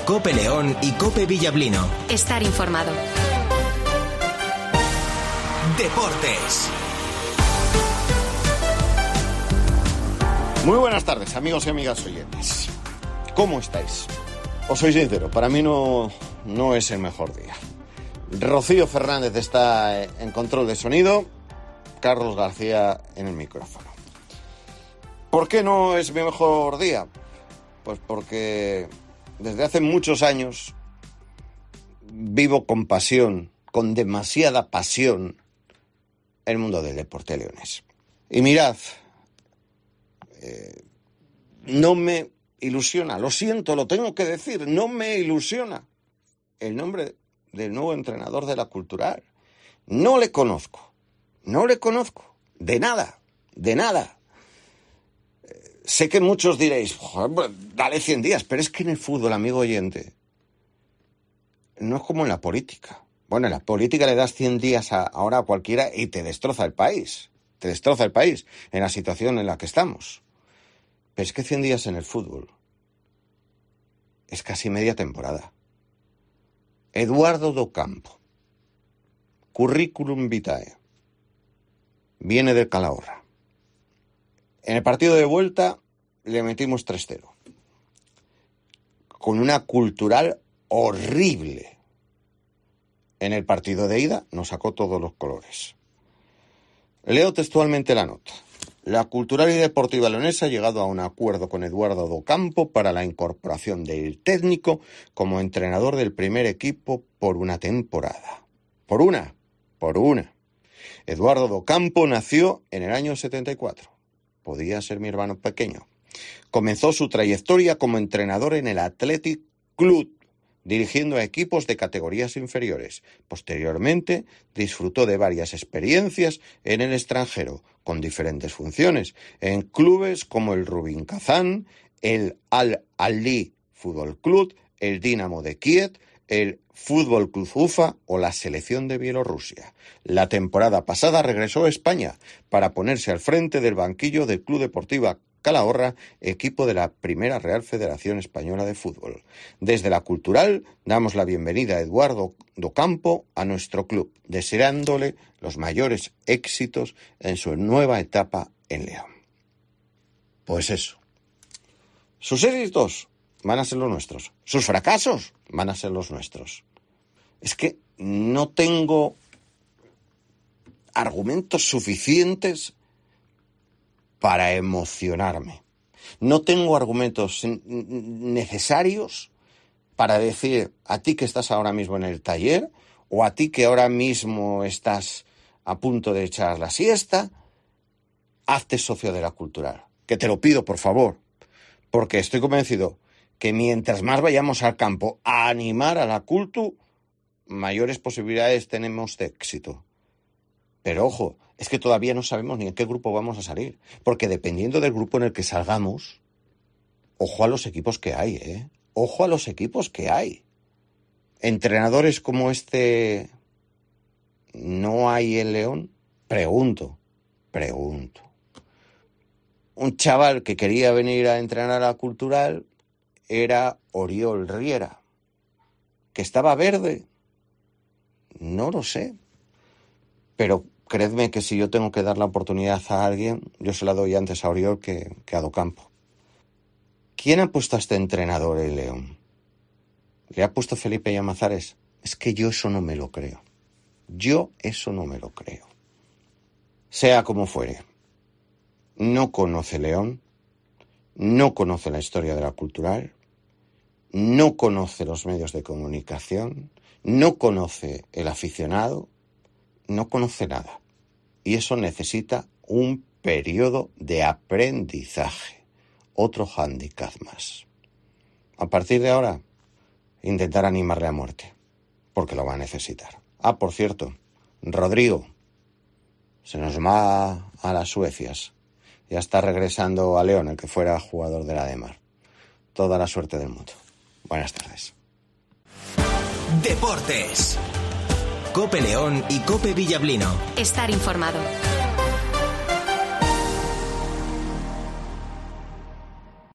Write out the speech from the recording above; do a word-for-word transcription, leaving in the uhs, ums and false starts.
COPE León y COPE Villablino. Estar informado. Deportes. Muy buenas tardes, amigos y amigas oyentes. ¿Cómo estáis? Os soy sincero, para mí no, no es el mejor día. Rocío Fernández está en control de sonido, Carlos García en el micrófono. ¿Por qué no es mi mejor día? Pues porque desde hace muchos años vivo con pasión, con demasiada pasión, el mundo del deporte leonés. Y mirad, eh, no me ilusiona, lo siento, lo tengo que decir, no me ilusiona el nombre del nuevo entrenador de la Cultural. No le conozco, no le conozco, de nada, de nada. Eh, sé que muchos diréis, joder, dale cien días, pero es que en el fútbol, amigo oyente, no es como en la política. Bueno, en la política le das cien días a, ahora a cualquiera y te destroza el país, te destroza el país en la situación en la que estamos. Pero es que cien días en el fútbol es casi media temporada. Eduardo Docampo, currículum vitae, viene del Calahorra. En el partido de vuelta le metimos tres cero, con una Cultural horrible. En el partido de ida nos sacó todos los colores. Leo textualmente la nota. La Cultural y Deportiva Leonesa ha llegado a un acuerdo con Eduardo Docampo para la incorporación del técnico como entrenador del primer equipo por una temporada. Por una, por una. Eduardo Docampo nació en el año setenta y cuatro. Podía ser mi hermano pequeño. Comenzó su trayectoria como entrenador en el Athletic Club, dirigiendo a equipos de categorías inferiores. Posteriormente, disfrutó de varias experiencias en el extranjero, con diferentes funciones, en clubes como el Rubin Kazán, el Al-Ahly Fútbol Club, el Dinamo de Kiev, el Fútbol Club Ufa o la selección de Bielorrusia. La temporada pasada regresó a España para ponerse al frente del banquillo del Club Deportivo Calahorra, equipo de la Primera Real Federación Española de Fútbol. Desde la Cultural damos la bienvenida a Eduardo Docampo a nuestro club, deseándole los mayores éxitos en su nueva etapa en León. Pues eso. Sus éxitos van a ser los nuestros. Sus fracasos van a ser los nuestros. Es que no tengo argumentos suficientes para emocionarme. No tengo argumentos necesarios para decir a ti que estás ahora mismo en el taller o a ti que ahora mismo estás a punto de echar la siesta, hazte socio de la Cultural. Que te lo pido, por favor, porque estoy convencido que mientras más vayamos al campo a animar a la Cultu, mayores posibilidades tenemos de éxito. Pero ojo, es que todavía no sabemos ni en qué grupo vamos a salir. Porque dependiendo del grupo en el que salgamos, ojo a los equipos que hay, ¿eh? Ojo a los equipos que hay. ¿Entrenadores como este no hay en León? Pregunto, pregunto. Un chaval que quería venir a entrenar a la Cultural era Oriol Riera. ¿Que estaba verde? No lo sé. Pero creedme que si yo tengo que dar la oportunidad a alguien, yo se la doy antes a Oriol que, que a Docampo. ¿Quién ha puesto a este entrenador en León? ¿Le ha puesto Felipe Llamazares? Es que yo eso no me lo creo. Yo eso no me lo creo. Sea como fuere, no conoce León, no conoce la historia de la Cultural, no conoce los medios de comunicación, no conoce el aficionado, no conoce nada. Y eso necesita un periodo de aprendizaje. Otro hándicap más. A partir de ahora, intentar animarle a muerte, porque lo va a necesitar. Ah, por cierto, Rodrigo se nos va a las Suecias. Ya está regresando a León, el que fuera jugador de la Demar. Toda la suerte del mundo. Buenas tardes. Deportes. COPE León y COPE Villablino. Estar informado.